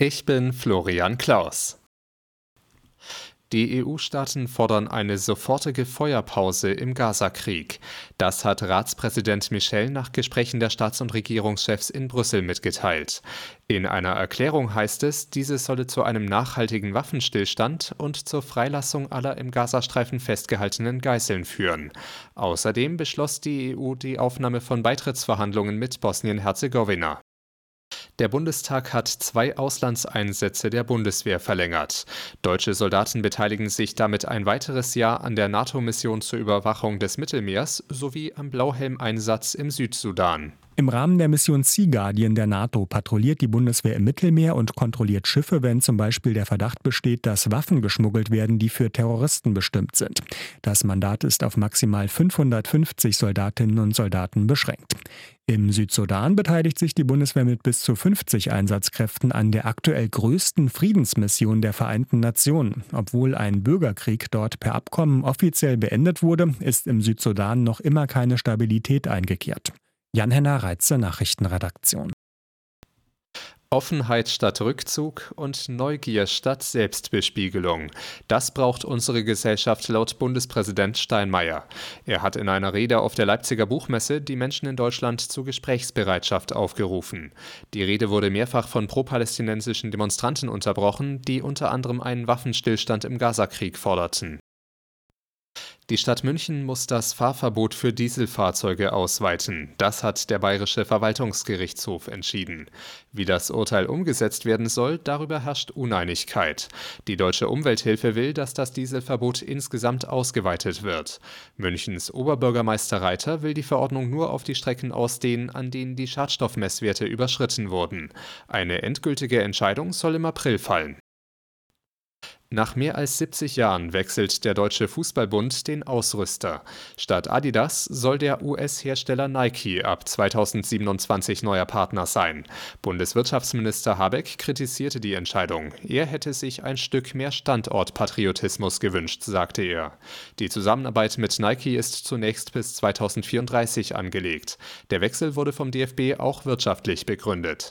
Ich bin Florian Klaus. Die EU-Staaten fordern eine sofortige Feuerpause im Gaza-Krieg. Das hat Ratspräsident Michel nach Gesprächen der Staats- und Regierungschefs in Brüssel mitgeteilt. In einer Erklärung heißt es, diese solle zu einem nachhaltigen Waffenstillstand und zur Freilassung aller im Gazastreifen festgehaltenen Geiseln führen. Außerdem beschloss die EU die Aufnahme von Beitrittsverhandlungen mit Bosnien-Herzegowina. Der Bundestag hat 2 Auslandseinsätze der Bundeswehr verlängert. Deutsche Soldaten beteiligen sich damit ein weiteres Jahr an der NATO-Mission zur Überwachung des Mittelmeers sowie am Blauhelm-Einsatz im Südsudan. Im Rahmen der Mission Sea Guardian der NATO patrouilliert die Bundeswehr im Mittelmeer und kontrolliert Schiffe, wenn zum Beispiel der Verdacht besteht, dass Waffen geschmuggelt werden, die für Terroristen bestimmt sind. Das Mandat ist auf maximal 550 Soldatinnen und Soldaten beschränkt. Im Südsudan beteiligt sich die Bundeswehr mit bis zu 50 Einsatzkräften an der aktuell größten Friedensmission der Vereinten Nationen. Obwohl ein Bürgerkrieg dort per Abkommen offiziell beendet wurde, ist im Südsudan noch immer keine Stabilität eingekehrt. Jan-Henner Reitze, Nachrichtenredaktion. Offenheit statt Rückzug und Neugier statt Selbstbespiegelung. Das braucht unsere Gesellschaft laut Bundespräsident Steinmeier. Er hat in einer Rede auf der Leipziger Buchmesse die Menschen in Deutschland zur Gesprächsbereitschaft aufgerufen. Die Rede wurde mehrfach von pro-palästinensischen Demonstranten unterbrochen, die unter anderem einen Waffenstillstand im Gazakrieg forderten. Die Stadt München muss das Fahrverbot für Dieselfahrzeuge ausweiten. Das hat der Bayerische Verwaltungsgerichtshof entschieden. Wie das Urteil umgesetzt werden soll, darüber herrscht Uneinigkeit. Die Deutsche Umwelthilfe will, dass das Dieselverbot insgesamt ausgeweitet wird. Münchens Oberbürgermeister Reiter will die Verordnung nur auf die Strecken ausdehnen, an denen die Schadstoffmesswerte überschritten wurden. Eine endgültige Entscheidung soll im April fallen. Nach mehr als 70 Jahren wechselt der Deutsche Fußballbund den Ausrüster. Statt Adidas soll der US-Hersteller Nike ab 2027 neuer Partner sein. Bundeswirtschaftsminister Habeck kritisierte die Entscheidung. Er hätte sich ein Stück mehr Standortpatriotismus gewünscht, sagte er. Die Zusammenarbeit mit Nike ist zunächst bis 2034 angelegt. Der Wechsel wurde vom DFB auch wirtschaftlich begründet.